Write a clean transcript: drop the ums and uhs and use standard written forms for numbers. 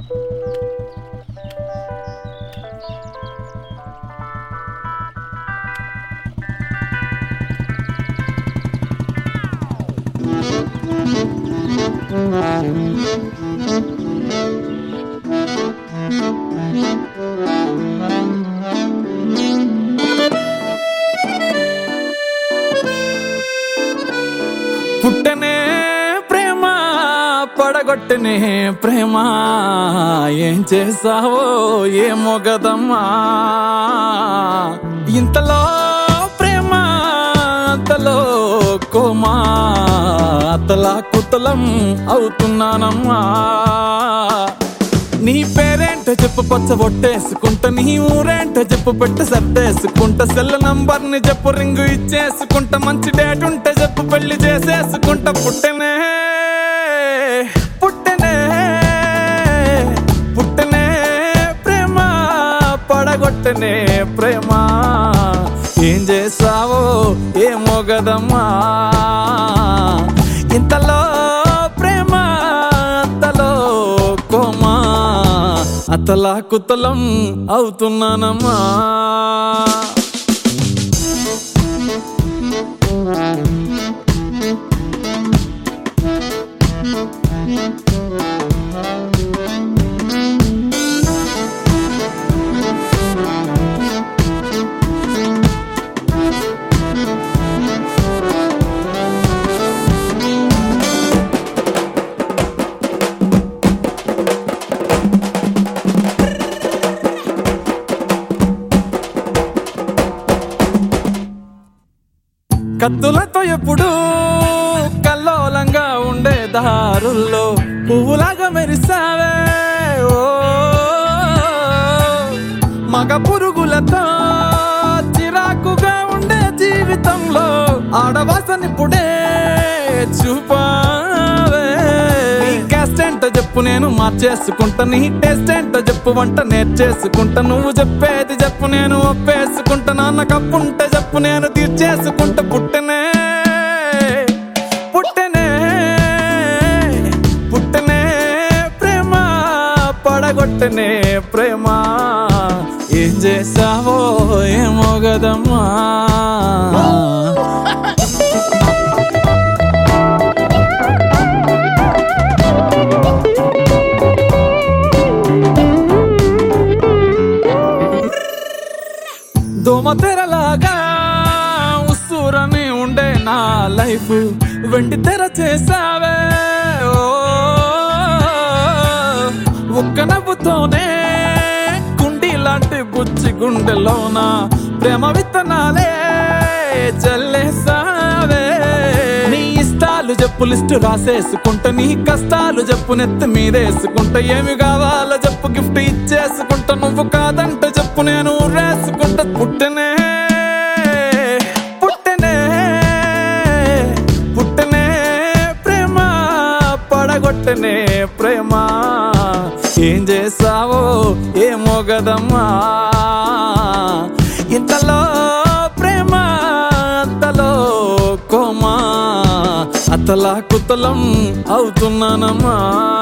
పుట్టనే ప్రేమ పడగొట్టనే ప్రేమ, ఏం చేసావో ఏమో గదమ్మా. ఇంతలో ప్రేమ అంతలో కోమా, అతలా కుతలం అవుతున్నానమ్మా. నీ పేరేంటో చెప్పు పచ్చ ఒట్టేసుకుంటా, నీ ఊరేంటో చెప్పు పెట్టి సర్దేసుకుంటా, సెల్ నంబర్ని చెప్పు రింగు ఇచ్చేసుకుంటా, మంచి డేట్ ఉంటే చెప్పు పెళ్లి చేసేసుకుంటా. పుట్టనే పుట్టనే పుట్టనే ప్రేమ పడగొట్టనే ప్రేమ, ఏం చేసావో ఏమో గదమ్మా. ఇంతలో ప్రేమ అంతలో కోమా, అతలా కుతలం అవుతున్నానమ్మా. కత్తులతో ఎప్పుడు కల్లోలంగా ఉండే దారుల్లో పువ్వులాగా మెరిసావే, ఓ మగ పురుగులతో చిరాకుగా ఉండే జీవితంలో ఆడవాసనిప్పుడే చూపావే. నీ క్యాస్ట్ ఏంటో చెప్పు నేను మార్చేసుకుంటా, నీ టేస్ట్ ఏంటో చెప్పు వంట నేర్చేసుకుంటా, నువ్వు చెప్పేది చెప్పు నేను ఒప్పేసుకుంటా, నాన్న కప్పుంటే చెప్పు నేను తీర్చేసుకుంటా. పుట్టనే పుట్టనే పుట్టనే ప్రేమ పడగొట్టనే ప్రేమ, ఏం చేసావో ఏమో గదమ్మా. దోమతెరలాగా ఉస్సూరని ఉండే నా లైఫ్ వెండి తెర చేసావే, ఓ ఒక్క నవ్వుతోనే కుండి లాంటి బుచ్చి గుండెలోన ప్రేమ విత్తనాలే చల్లేసావే. నీ ఇష్టాలు చెప్పు లిస్టు రాసేసుకుంటా, నీ కష్టాలు చెప్పు నెత్తి మీదేసుకుంటా, ఏమి కావాలో చెప్పు గిఫ్ట్ ఇచ్చేసుకుంటా, నువ్వు కాదంటే చెప్పు నేను ఊరేసుకుంటా. పుట్టనే పుట్టనే పుట్టనే ప్రేమ పడగొట్టనే ప్రేమ, ఏం చేసావో ఏమో గదమ్మా. ఇంతలో ప్రేమ అంతలో కోమా, అతలా కుతలం అవుతున్నానమ్మా.